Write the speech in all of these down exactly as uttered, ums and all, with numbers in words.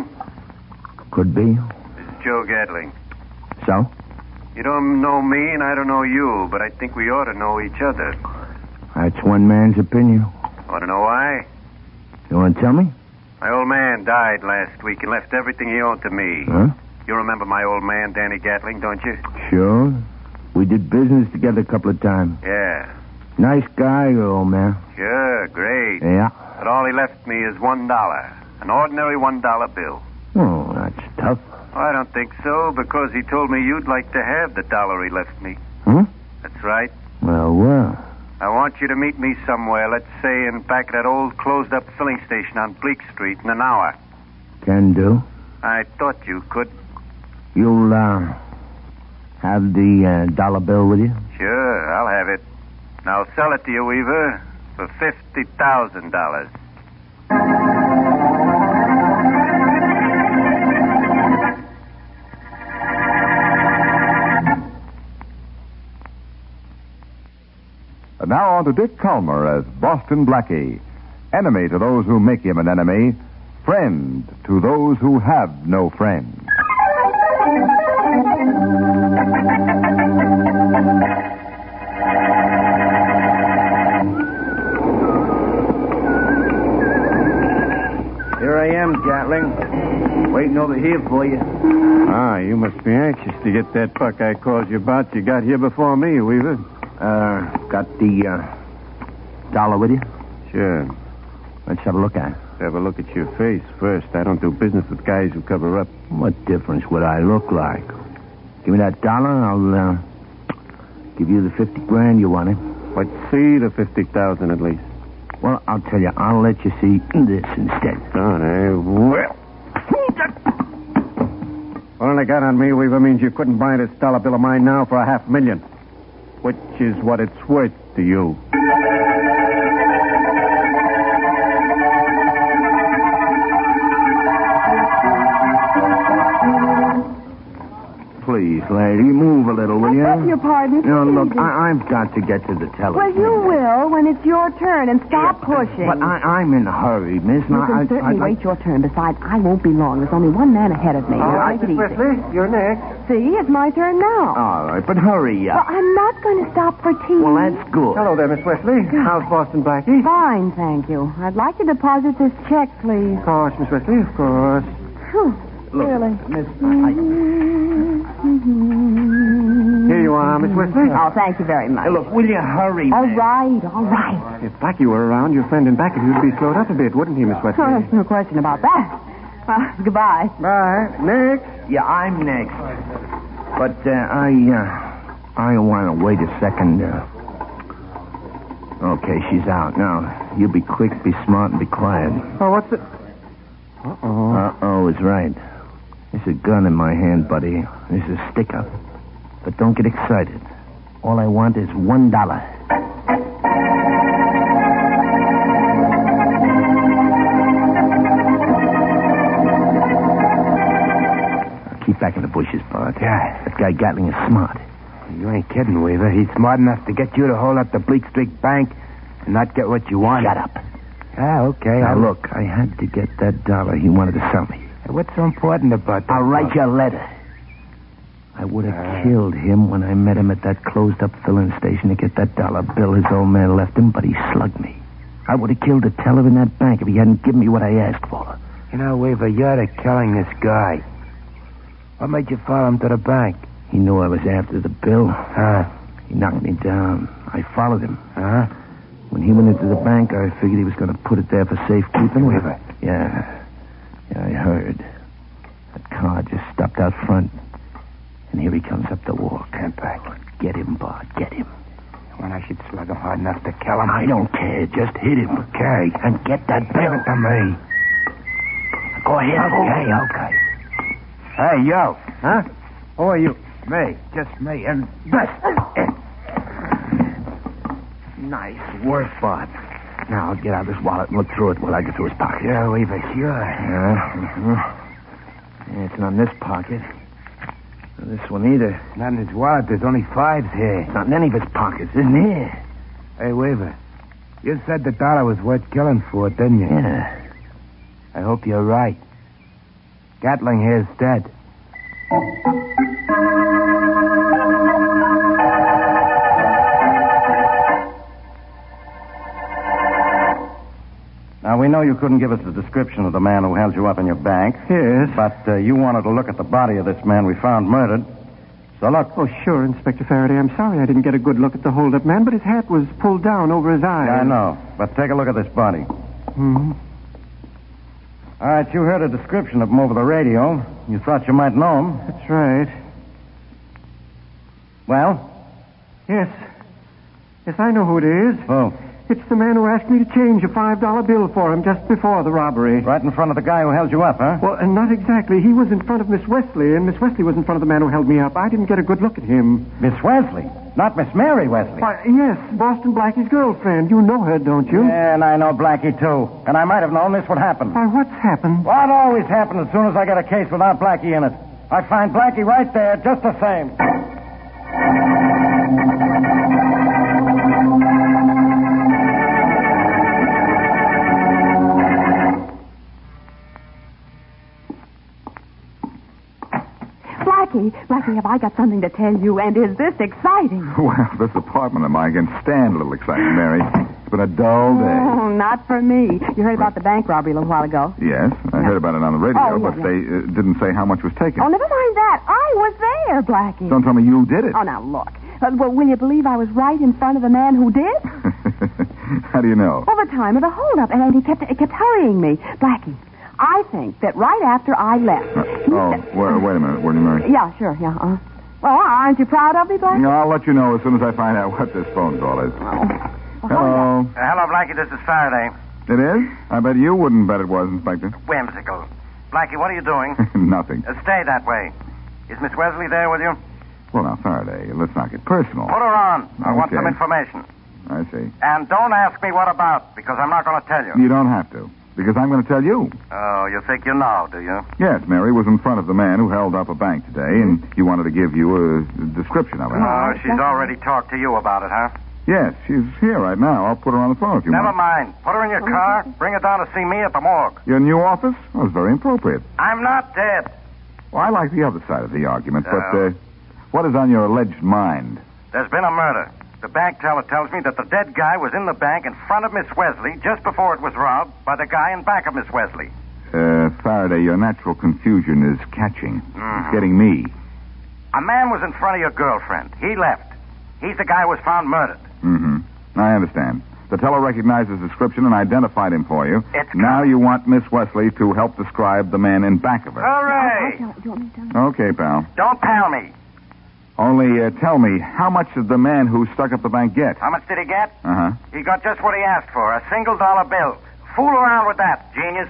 Could be. This is Joe Gatling. So? You don't know me and I don't know you, but I think we ought to know each other. That's one man's opinion. Want to know why? You want to tell me? My old man died last week and left everything he owned to me. Huh? You remember my old man, Danny Gatling, don't you? Sure. We did business together a couple of times. Yeah. Nice guy, your old man. Sure, great. Yeah. But all he left me is one dollar. An ordinary one dollar bill. Oh, that's tough. Oh, I don't think so, because he told me you'd like to have the dollar he left me. Huh? That's right. Well, well. I want you to meet me somewhere, let's say in back of that old closed-up filling station on Bleak Street in an hour. Can do. I thought you could. You'll, uh, have the uh, dollar bill with you? Sure, I'll have it. And I'll sell it to you, Weaver, for fifty thousand dollars. And now on to Dick Calmer as Boston Blackie. Enemy to those who make him an enemy. Friend to those who have no friend. Here I am, Gatling. Waiting over here for you. Ah, you must be anxious to get that buck I called you about. You got here before me, Weaver. Uh, got the, uh, dollar with you? Sure. Let's have a look at it. Have a look at your face first. I don't do business with guys who cover up. What difference would I look like? Give me that dollar, I'll, uh, give you the fifty grand you wanted. Let's see the fifty thousand at least. Well, I'll tell you, I'll let you see this instead. Darn, eh? Well. All I got on me, Weaver, means you couldn't buy this dollar bill of mine now for a half million. Which is what it's worth to you. Please, lady, move a little, will you? I beg your pardon. No, look, Easy. I, I've got to get to the telephone. Well, you will when it's your turn, and stop pushing. But I, I'm in a hurry, miss. You Now, can I, certainly I, wait your turn. Besides, I won't be long. There's only one man ahead of me. All right, Take it Miss easy. Wesley, you're next. See, it's my turn now. All right, but hurry Well, up. I'm not going to stop for tea. Well, that's good. Hello there, Miss Wesley. How's Boston Blackie? Fine, thank you. I'd like to deposit this check, please. Of course, Miss Wesley, of course. Whew, Look, really? miss, I, Here you are, Miss Wesley. Oh, thank you very much. Hey, look, will you hurry, All miss? right, all right. If Blackie were around, your friend in back of you'd be slowed up a bit, wouldn't he, Miss Wesley? Oh, there's no question about that. Uh, goodbye. Bye. Next. Yeah, I'm next. But uh, I, uh, I want to wait a second. Uh... Okay, she's out. Now, you be quick, be smart, and be quiet. Oh, what's it? Uh-oh. Uh-oh is right. There's a gun in my hand, buddy. There's a sticker. But don't get excited. All I want is one dollar. Keep back in the bushes, Bart. Yeah. That guy Gatling is smart. You ain't kidding, Weaver. He's smart enough to get you to hold up the Bleak Street Bank and not get what you want. Shut up. Ah, okay. Now, I'll... look, I had to get that dollar he wanted to sell me. What's so important about that? I'll write you a letter. I would have Uh. killed him when I met him at that closed-up filling station to get that dollar bill his old man left him, but he slugged me. I would have killed the teller in that bank if he hadn't given me what I asked for. You know, Weaver, you're the killing this guy. What made you follow him to the bank? He knew I was after the bill. Huh? He knocked me down. I followed him. Huh? When he went into the bank, I figured he was going to put it there for safekeeping. Weaver. Yeah. Yeah, I heard. That car just stopped out front. And here he comes up the walk. Get back. Get him, Bart. Get him. When I should slug him hard enough to kill him. I don't care. Just hit him. Okay. And get that Give bill. it to me. Go ahead. Okay, okay. Hey, yo. Huh? Who are you? Me. Just me. And this. Nice work, Bart. Now I'll get out this wallet and look through it while I get through his pocket. Sure, Weaver, sure. Yeah. Mm-hmm. Yeah, it's not in this pocket. Not this one either. Not in his wallet. There's only fives here. It's not in any of his pockets, isn't here? Hey, Weaver, you said the dollar was worth killing for, didn't you? Yeah. I hope you're right. Gatling here's dead. Now, we know you couldn't give us the description of the man who held you up in your bank. Yes. But uh, you wanted to look at the body of this man we found murdered. So look. Oh, sure, Inspector Faraday. I'm sorry I didn't get a good look at the hold-up man, but his hat was pulled down over his eyes. Yeah, I know. But take a look at this body. Hmm. All right, you heard a description of him over the radio. You thought you might know him. That's right. Well? Yes. Yes, I know who it is. Who? It's the man who asked me to change a five dollar bill for him just before the robbery. Right in front of the guy who held you up, huh? Well, uh, not exactly. He was in front of Miss Wesley, and Miss Wesley was in front of the man who held me up. I didn't get a good look at him. Miss Wesley? Not Miss Mary Wesley? Why, yes, Boston Blackie's girlfriend. You know her, don't you? Yeah, and I know Blackie, too. And I might have known this would happen. Why, what's happened? What always happens as soon as I get a case without Blackie in it? I find Blackie right there, just the same. Blackie, Blackie, have I got something to tell you, and is this exciting? Well, this apartment of mine can stand a little excitement, Mary. It's been a dull day. Oh, not for me. You heard about the bank robbery a little while ago. Yes, I heard about it on the radio, Oh, yeah, but yeah. they uh, didn't say how much was taken. Oh, never mind that. I was there, Blackie. Don't tell me you did it. Oh, now, look. Uh, well, will you believe I was right in front of the man who did? How do you know? All the time of the holdup, and he kept, he kept hurrying me. Blackie, I think that right after I left... Uh, oh, wait, wait a minute, wait a minute. Yeah, sure, yeah. Uh, well, aren't you proud of me, Blackie? No, I'll let you know as soon as I find out what this phone call is. Well, Hello. Uh, hello, Blackie. This is Faraday. It is? I bet you wouldn't bet it was, Inspector. Whimsical. Blackie, what are you doing? Nothing. Uh, stay that way. Is Miss Wesley there with you? Well, now, Faraday, let's not get personal. Put her on. I want Okay. some information. I see. And don't ask me what about, because I'm not going to tell you. You don't have to, because I'm going to tell you. Oh, you think you know, do you? Yes, Mary was in front of the man who held up a bank today, and you wanted to give you a description of it. Oh, she's already talked to you about it, huh? Yes, she's here right now. I'll put her on the phone if you Never want. mind. Put her in your car. Bring her down to see me at the morgue. Your new office? Well, it's very appropriate. I'm not dead. Well, I like the other side of the argument, but Oh. uh, what is on your alleged mind? There's been a murder. The bank teller tells me that the dead guy was in the bank in front of Miss Wesley just before it was robbed by the guy in back of Miss Wesley. Uh, Faraday, your natural confusion is catching. Mhm. It's getting me. A man was in front of your girlfriend. He left. He's the guy who was found murdered. Mm-hmm. I understand. The teller recognized his description and identified him for you. It's now good. you want Miss Wesley to help describe the man in back of her. Hooray! Do you want me to tell you? Okay, pal. Don't tell me. Only uh, tell me, how much did the man who stuck up the bank get? How much did he get? Uh-huh. He got just what he asked for, a single dollar bill. Fool around with that, genius.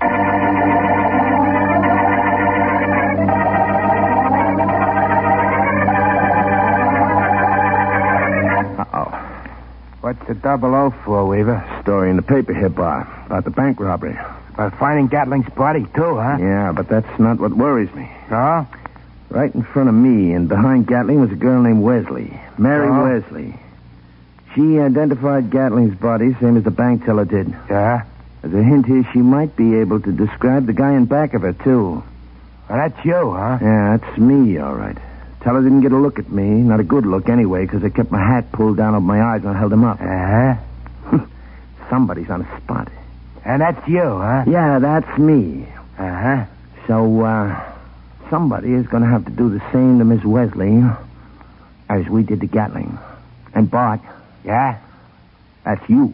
Uh-oh. What's the double O for, Weaver? Story in the paper here, Bar, about the bank robbery. About finding Gatling's body, too, huh? Yeah, but that's not what worries me. No? Right in front of me and behind Gatling was a girl named Wesley. Mary Oh. Wesley. She identified Gatling's body, same as the bank teller did. Yeah? As a hint here, she might be able to describe the guy in back of her, too. Well, that's you, huh? Yeah, that's me, all right. Teller didn't get a look at me. Not a good look, anyway, because I kept my hat pulled down over my eyes and I held him up. Uh-huh. Somebody's on the spot. And that's you, huh? Yeah, that's me. Uh-huh. So, uh, somebody is going to have to do the same to Miss Wesley as we did to Gatling. And Bart, Yeah? that's you.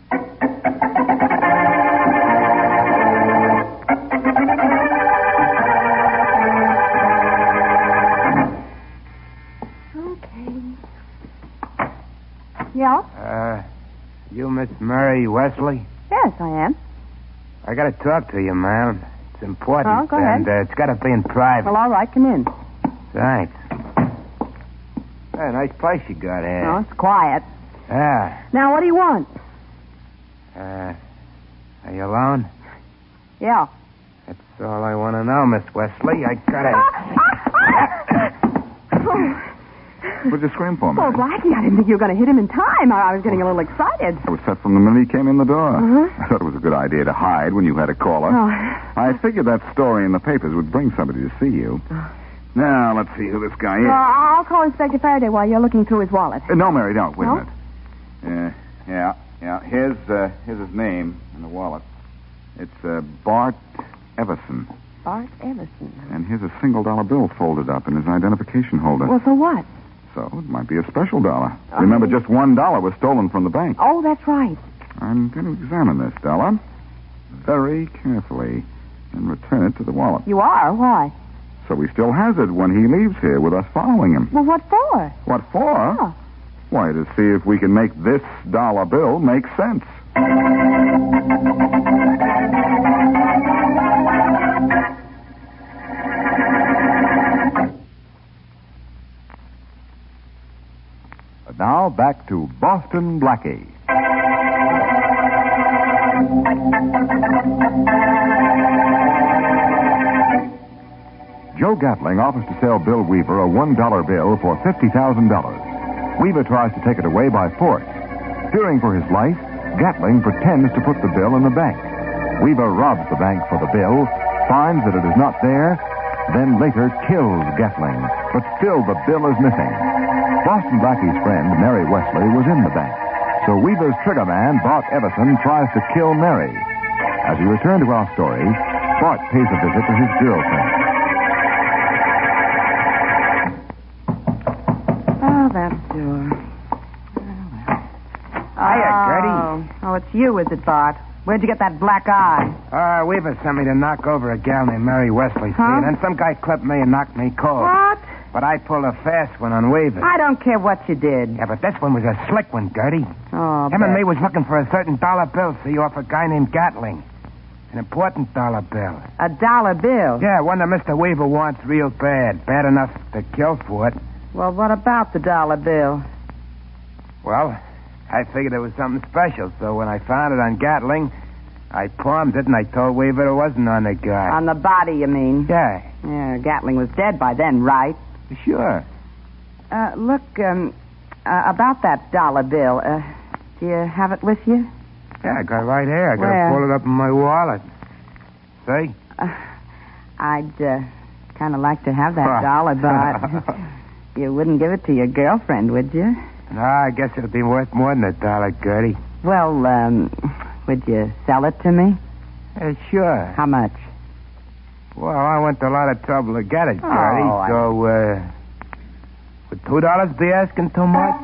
Okay. Yeah? Uh, you Miss Mary Wesley? Yes, I am. I gotta talk to you, ma'am. It's important. Oh, go ahead. And uh, it's gotta be in private. Well, all right, come in. Thanks. Hey, nice place you got here. Oh, it's quiet. Yeah. Now, what do you want? Uh, are you alone? Yeah. That's all I want to know, Miss Wesley. I gotta... Oh, What did you scream for, Oh, Mary? Blackie, I didn't think you were going to hit him in time. I I was getting a little excited. I was set from the minute he came in the door. Uh-huh. I thought it was a good idea to hide when you had a caller. Oh. I figured that story in the papers would bring somebody to see you. Now, let's see who this guy is. Well, I'll call Inspector Faraday while you're looking through his wallet. Uh, no, Mary, don't. Wait No? a minute. Uh, yeah, yeah. Here's, uh, here's his name in the wallet. It's uh, Bart Everson. Bart Everson. And here's a single dollar bill folded up in his identification holder. Well, so what? So it might be a special dollar. Remember, just one dollar was stolen from the bank. Oh, that's right. I'm going to examine this dollar very carefully and return it to the wallet. You are? Why? So he still has it when he leaves here with us following him. Well, what for? What for? Oh. Why, to see if we can make this dollar bill make sense. And now back to Boston Blackie. Joe Gatling offers to sell Bill Weaver a one dollar bill for fifty thousand dollars. Weaver tries to take it away by force. Fearing for his life, Gatling pretends to put the bill in the bank. Weaver robs the bank for the bill, finds that it is not there, then later kills Gatling. But still the bill is missing. Boston Blackie's friend, Mary Wesley, was in the bank. So Weaver's trigger man, Bart Everson, tries to kill Mary. As we return to our story, Bart pays a visit to his girlfriend. Oh, that door. Hiya, Gertie. Oh, oh, it's you, is it, Bart? Where'd you get that black eye? Uh, Weaver sent me to knock over a gal named Mary Wesley, see? Huh? And then some guy clipped me and knocked me cold. What? But I pulled a fast one on Weaver. I don't care what you did. Yeah, but this one was a slick one, Gertie. Oh, Him and bet. me was looking for a certain dollar bill, see, off a guy named Gatling. An important dollar bill. A dollar bill? Yeah, one that Mister Weaver wants real bad. Bad enough to kill for it. Well, what about the dollar bill? Well, I figured it was something special, so when I found it on Gatling, I palmed it and I told Weaver it wasn't on the guy. On the body, you mean? Yeah, Yeah, Gatling was dead by then, right? sure. Uh, look, um, uh, about that dollar bill, uh, do you have it with you? Yeah, I got it right here. I got Where? to pull it up in my wallet. See? Uh, I'd, uh, kind of like to have that Huh. dollar, but you wouldn't give it to your girlfriend, would you? No, I guess it'll be worth more than a dollar, Gertie. Well, um, would you sell it to me? Uh, sure. How much? Well, I went to a lot of trouble to get it, Gertie. Oh, I- So, uh, would two dollars be asking too much?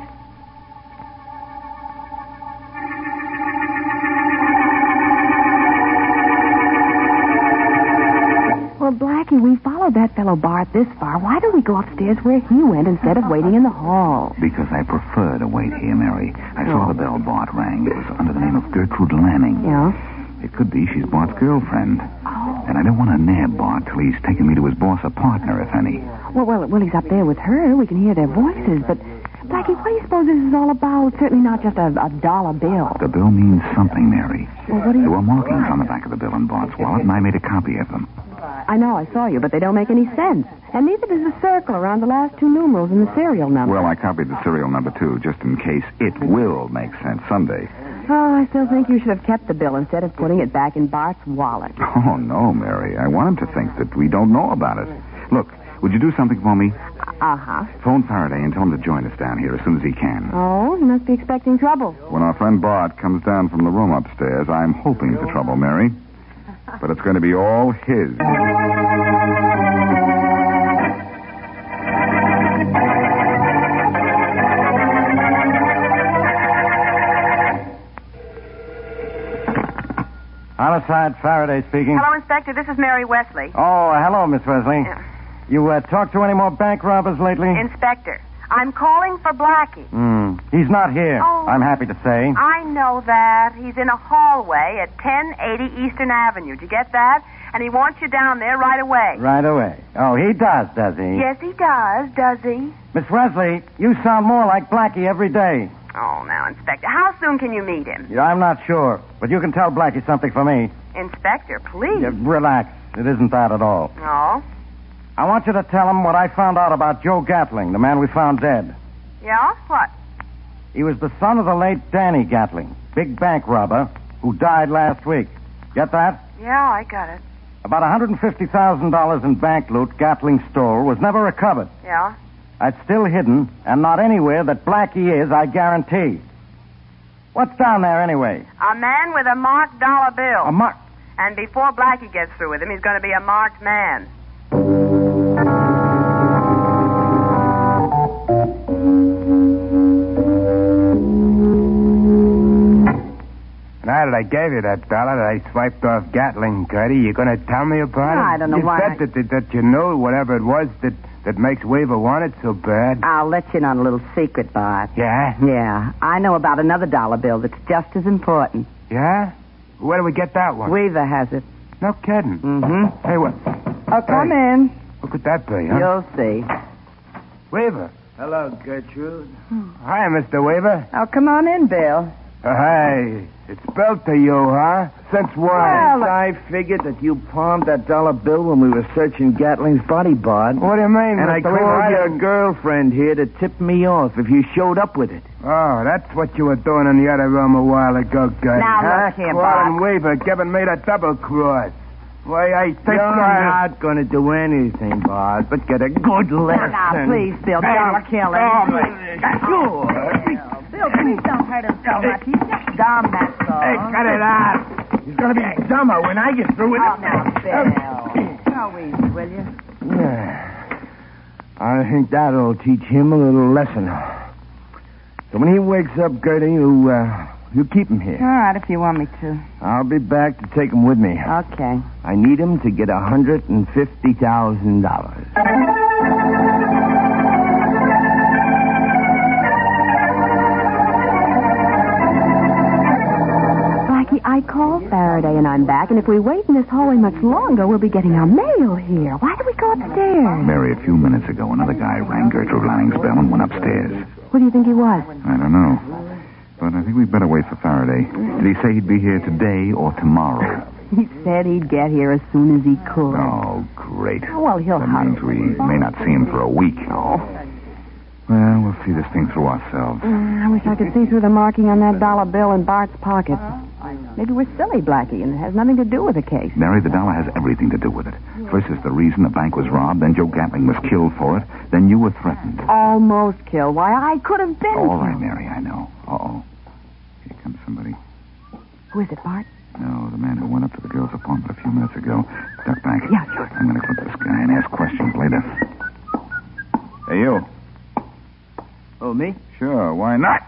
Well, Blackie, we followed that fellow Bart this far. Why don't we go upstairs where he went instead of waiting in the hall? Because I prefer to wait here, Mary. I saw the bell Bart rang. It was under the name of Gertrude Lanning. Yeah? It could be she's Bart's girlfriend. Oh. And I don't want to nab Bart till he's taken me to his boss, a partner, if any. Well, well, well, he's up there with her. We can hear their voices. But, Blackie, what do you suppose this is all about? Certainly not just a, a dollar bill. The bill means something, Mary. Well, what do There you... were markings on the back of the bill in Bart's wallet, and I made a copy of them. I know, I saw you, but they don't make any sense. And neither does the circle around the last two numerals in the serial number. Well, I copied the serial number, too, just in case it will make sense someday. Oh, I still think you should have kept the bill instead of putting it back in Bart's wallet. Oh, no, Mary. I want him to think that we don't know about it. Look, would you do something for me? Uh-huh. Phone Faraday and tell him to join us down here as soon as he can. Oh, he must be expecting trouble. When our friend Bart comes down from the room upstairs, I'm hoping for trouble, Mary. But it's going to be all his. Homicide, Faraday speaking. Hello, Inspector. This is Mary Wesley. Oh, hello, Miss Wesley. Yeah. You uh, talked to any more bank robbers lately? Inspector, I'm calling for Blackie. Hmm. He's not here. Oh. I'm happy to say. I know that. He's in a hallway at ten eighty Eastern Avenue. Did you get that? And he wants you down there right away. Right away. Oh, he does, does he? Yes, he does, does he? Miss Wesley, you sound more like Blackie every day. Oh, now, Inspector, how soon can you meet him? Yeah, I'm not sure, but you can tell Blackie something for me. Inspector, please. Yeah, relax. It isn't that at all. Oh? I want you to tell him what I found out about Joe Gatling, the man we found dead. Yeah? What? He was the son of the late Danny Gatling, big bank robber, who died last week. Get that? Yeah, I got it. About one hundred fifty thousand dollars in bank loot Gatling stole was never recovered. Yeah? It's still hidden, and not anywhere that Blackie is, I guarantee. What's down there, anyway? A man with a marked dollar bill. A mark... And before Blackie gets through with him, he's going to be a marked man. Now that I gave you that dollar that I swiped off Gatling, Gertie, you going to tell me about No, it? I don't know you why said that, that, that you knew whatever it was that, that makes Weaver want it so bad. I'll let you in on a little secret, Bart. Yeah? Yeah, I know about another dollar bill that's just as important. Yeah? Where do we get that one? Weaver has it. No kidding. Mm-hmm. Hey, what? Oh, come Hey. in. Who could that be, huh? You'll see. Weaver. Hello, Gertrude. Hi, Mister Weaver. Oh, come on in, Bill. Uh, hey, it's spelled to you, huh? Since when? Well, I figured that you palmed that dollar bill when we were searching Gatling's body, Bart. What do you mean, And I Mister called Weaver? I your didn't- girlfriend here to tip me off if you showed up with it. Oh, that's what you were doing in the other room a while ago, Gertie. Now, huh? look here, Claudine Bob. Weaver giving me the double cross. Why, I think You're I... not going to do anything, Bart, but get a good lesson. Now, please, Bill, Hey, don't kill him. oh, my- Bill, please don't hurt him so much. He's just dumb, that's all. Hey, cut it out. He's going to be dumber when I get through with Oh, it. now, Bill. Go easy, will you? Yeah. I think that'll teach him a little lesson. So when he wakes up, Gertie, you, uh, you keep him here. All right, if you want me to. I'll be back to take him with me. Okay. I need him to get one hundred fifty thousand dollars. Blackie, I called Faraday and I'm back, and if we wait in this hallway much longer, we'll be getting our mail here. Why don't we go upstairs? Mary, a few minutes ago, another guy rang Gertrude Lanning's bell and went upstairs. Who do you think he was? I don't know. But I think we'd better wait for Faraday. Did he say he'd be here today or tomorrow? He said he'd get here as soon as he could. Oh, great. Oh, well, he'll That hurry. means we may not see him for a week. Oh. Well, we'll see this thing through ourselves. Mm, I wish I could see through the marking on that dollar bill in Bart's pocket. Maybe we're silly, Blackie, and it has nothing to do with the case. Mary, the dollar has everything to do with it. First is the reason the bank was robbed, then Joe Gatling was killed for it, then you were threatened. Almost killed. Why, I could have been. All right, Mary, I know. Uh-oh. Here comes somebody. Who is it, Bart? No, the man who went up to the girl's apartment a few minutes ago. Duck back. Yeah, sure. I'm going to clip this guy and ask questions later. Hey, you. Oh, me? Sure, why not?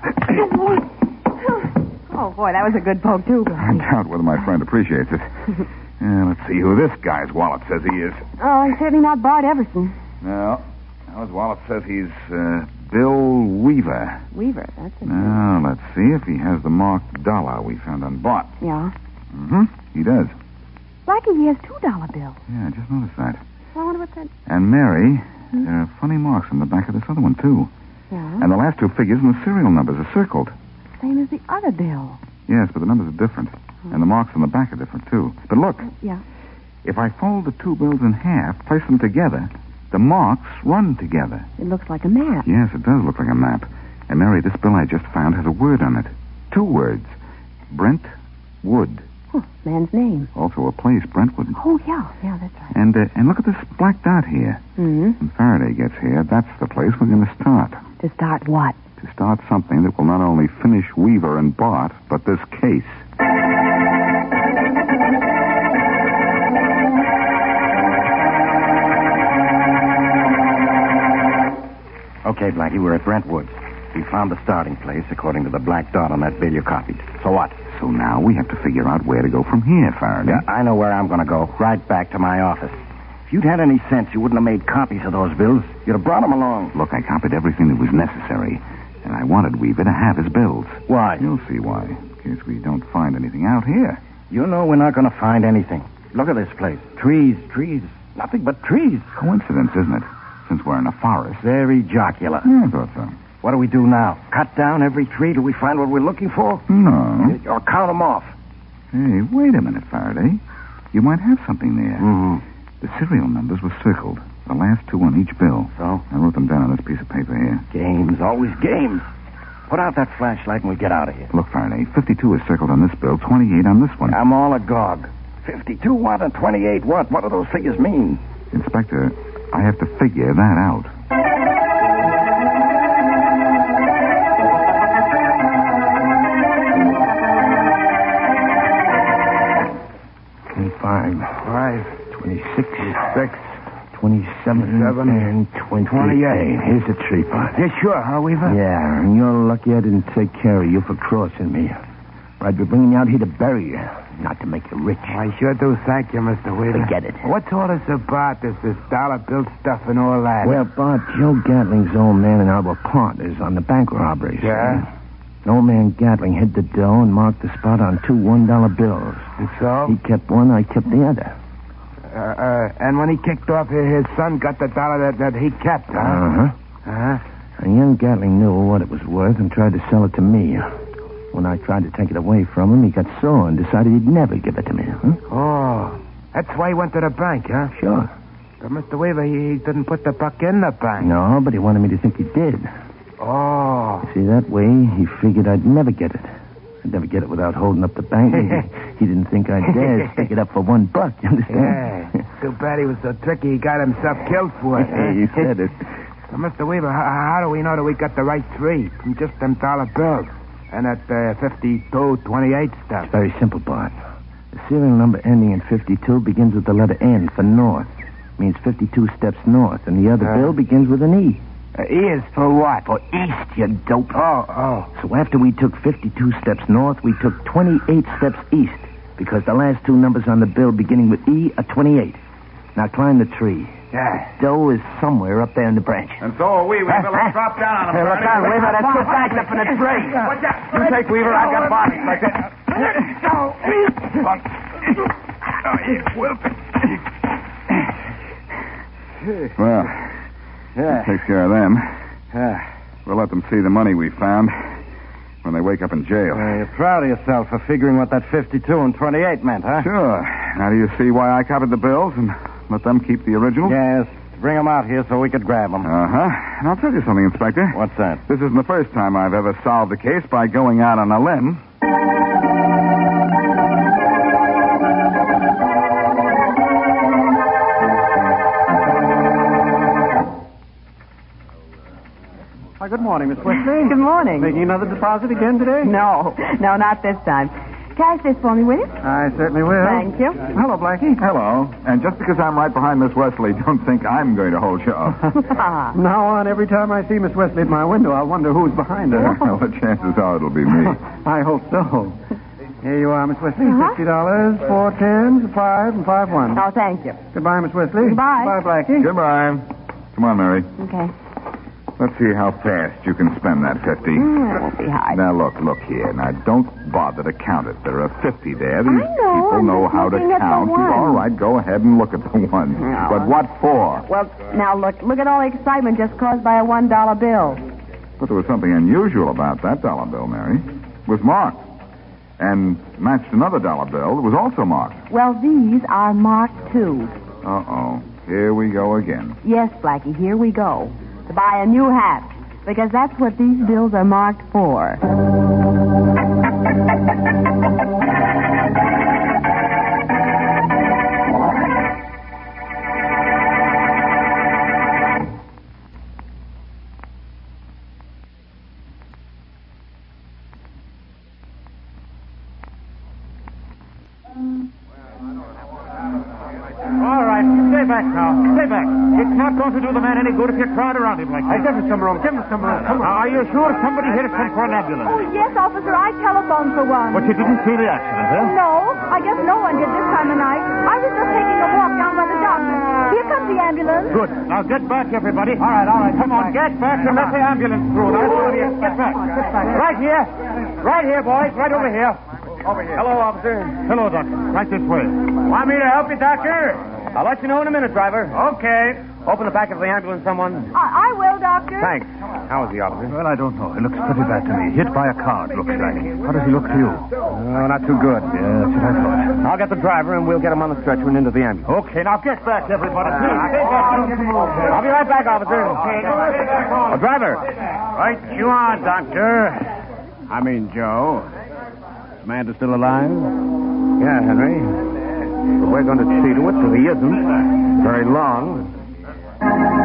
Oh, boy, that was a good poke, too, I Blackie. doubt whether my friend appreciates it. Yeah, let's see who this guy's wallet says he is. Oh, he's certainly not Bart Everson. No. Now his wallet says he's uh, Bill Weaver. Weaver, that's it. Now, let's see if he has the marked dollar we found on Bart. Yeah. Mm-hmm. He does. Blackie, he has two dollar bills. Yeah, I just noticed that. I wonder what that... And Mary, there are funny marks on the back of this other one, too. Yeah. And the last two figures in the serial numbers are circled. Same as the other bill. Yes, but the numbers are different. And the marks on the back are different, too. But look, Yeah. if I fold the two bills in half, place them together, the marks run together. It looks like a map. Yes, it does look like a map. And Mary, this bill I just found has a word on it. Two words. Brent Wood. Huh, man's name. Also a place, Brentwood. Oh, yeah. Yeah, that's right. And uh, and look at this black dot here. Mm-hmm. When Faraday gets here, that's the place we're going to start. To start what? To start something that will not only finish Weaver and Bart, but this case. Okay, Blackie, we're at Brentwood. We found the starting place according to the black dot on that bill you copied. So what? So now we have to figure out where to go from here, Faraday. Yeah, I know where I'm going to go. Right back to my office. If you'd had any sense, you wouldn't have made copies of those bills. You'd have brought them along. Look, I copied everything that was necessary. And I wanted Weaver to have his bills. Why? You'll see why. In case we don't find anything out here. You know we're not going to find anything. Look at this place. Trees, trees. Nothing but trees. Coincidence, isn't it? Since we're in a forest. Very jocular. Yeah, I thought so. What do we do now? Cut down every tree till we find what we're looking for? No. Or count them off? Hey, wait a minute, Faraday. You might have something there. Mm-hmm. The serial numbers were circled. The last two on each bill. So? I wrote them down on this piece of paper here. Games, always games. Put out that flashlight and we get out of here. Look, Faraday, fifty-two is circled on this bill, twenty-eight on this one. I'm all agog. fifty-two what and twenty-eight what? What do those figures mean? Inspector, I have to figure that out. Twenty-five. Five. Twenty-six. Six. Twenty-seven. Seven. And twenty-eight. Twenty-eight. Here's the tree, bud. You sure, huh, Weaver? Yeah, and you're lucky I didn't take care of you for crossing me. Or I'd be bringing you out here to bury you, not to make you rich. I sure do thank you, Mister Weaver. Forget it. What's all this about, this, this dollar bill stuff and all that? Well, Bart, Joe Gatling's old man and I were partners on the bank robberies. Yeah? Old man Gatling hid the dough and marked the spot on two one-dollar bills. And so? He kept one, I kept the other. Uh, uh, and when he kicked off, his son got the dollar that, that he kept, huh? Uh-huh. Uh-huh. And young Gatling knew what it was worth and tried to sell it to me. When I tried to take it away from him, he got sore and decided he'd never give it to me. Huh? Oh, that's why he went to the bank, huh? Sure. But Mister Weaver, he, he didn't put the buck in the bank. No, but he wanted me to think he did. Oh. See, that way, he figured I'd never get it. I'd never get it without holding up the bank. he, he didn't think I'd dare stick it up for one buck, you understand? Yeah. Too bad he was so tricky he got himself killed for it. Hey, you said it. So, Mister Weaver, how, how do we know that we got the right three from just them dollar bills? And that uh, fifty-two twenty-eight stuff. It's very simple, Bart. The serial number ending in fifty-two begins with the letter N for north. Means fifty-two steps north. And the other Uh. bill begins with an E. Uh, E is for what? For east, you dope. Oh, oh. So after we took fifty-two steps north, we took twenty-eight steps east. Because the last two numbers on the bill beginning with E are twenty-eight. Now climb the tree. Yeah. Doe is somewhere up there in the branch. And so are we, Weaver. Let's drop down on Hey, him. look out, Weaver. There's two bags up in the tree. Watch out. You take Weaver. I've got bodies like that. Well, Yeah. that takes care of them. Yeah. We'll let them see the money we found when they wake up in jail. Well, you're proud of yourself for figuring what that fifty-two and twenty-eight meant, huh? Sure. Now do you see why I copied the bills and let them keep the original? Yes. Bring them out here so we could grab them. Uh-huh. And I'll tell you something, Inspector. What's that? This isn't the first time I've ever solved a case by going out on a limb. Hi, good morning, Miss Wesley. Good morning. Making another deposit again today? No, no, not this time. Cash this for me, will you? I certainly will. Thank you. Hello, Blackie. Hello. And just because I'm right behind Miss Wesley, don't think I'm going to hold you up. From now on, every time I see Miss Wesley at my window, I'll wonder who's behind her. Well, the chances are it'll be me. I hope so. Here you are, Miss Wesley. Uh-huh. Sixty dollars, four tens, a five, and five ones. Oh, thank you. Goodbye, Miss Wesley. Goodbye. Goodbye, Blackie. Goodbye. Come on, Mary. Okay. Let's see how fast you can spend that fifty. Mm, that won't be hard. Now, look, look here. Now, don't bother to count it. There are fifty there. These I know. people I'm know just how to looking at the count. ones. All right, go ahead and look at the ones. No. But what for? Well, now look, look at all the excitement just caused by a one dollar bill. But there was something unusual about that dollar bill, Mary. It was marked. And matched another dollar bill that was also marked. Well, these are marked too. Uh-oh. Here we go again. Yes, Blackie, here we go. To buy a new hat. Because that's what these bills are marked for. All right, stay back now. Stay back. It's not going to do the man any good if you crowd around him like that. Give him some room. Give him some room. Come on. Are you sure somebody here to send for an ambulance? Oh, yes, officer, I telephoned for one. But you didn't see the accident, huh? No, I guess no one did this time of night. I was just taking a walk down by the dock. Here comes the ambulance. Good. Now get back, everybody. All right, all right. Come on, get back and let the ambulance through. Now, get back. Right here. Right here, boys. Right over here. Over here. Hello, officer. Hello, doctor. Right this way. Want me to help you, doctor? I'll let you know in a minute, driver. Okay. Open the back of the ambulance, someone. I, I will, Doctor. Thanks. How is the officer? Well, I don't know. It looks pretty bad to me. Hit by a car, it looks like. How does he look to you? Oh, not too good. Yeah, that's what I thought. I'll get the driver, and we'll get him on the stretcher and into the ambulance. Okay, now get back, everybody. I'll be right back, officer. Oh, driver. Right you are, Doctor. I mean, Joe. Amanda's still alive? Yeah, Henry. But we're going to see to it till he isn't. Very long.